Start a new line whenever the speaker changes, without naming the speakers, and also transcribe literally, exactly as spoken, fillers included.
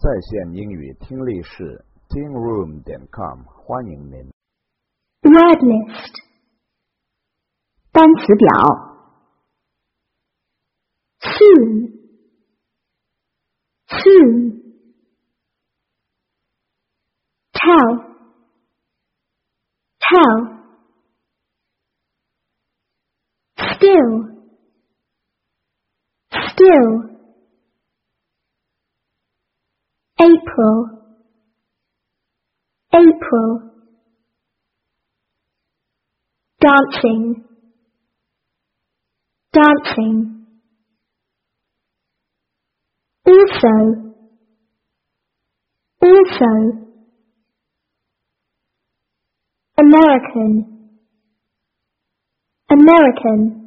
在线英语听力室 听 room 点 com 欢迎您。
Word list 单词表 Soon Soon Tell Tell Still Still April April Dancing Dancing Also Also American American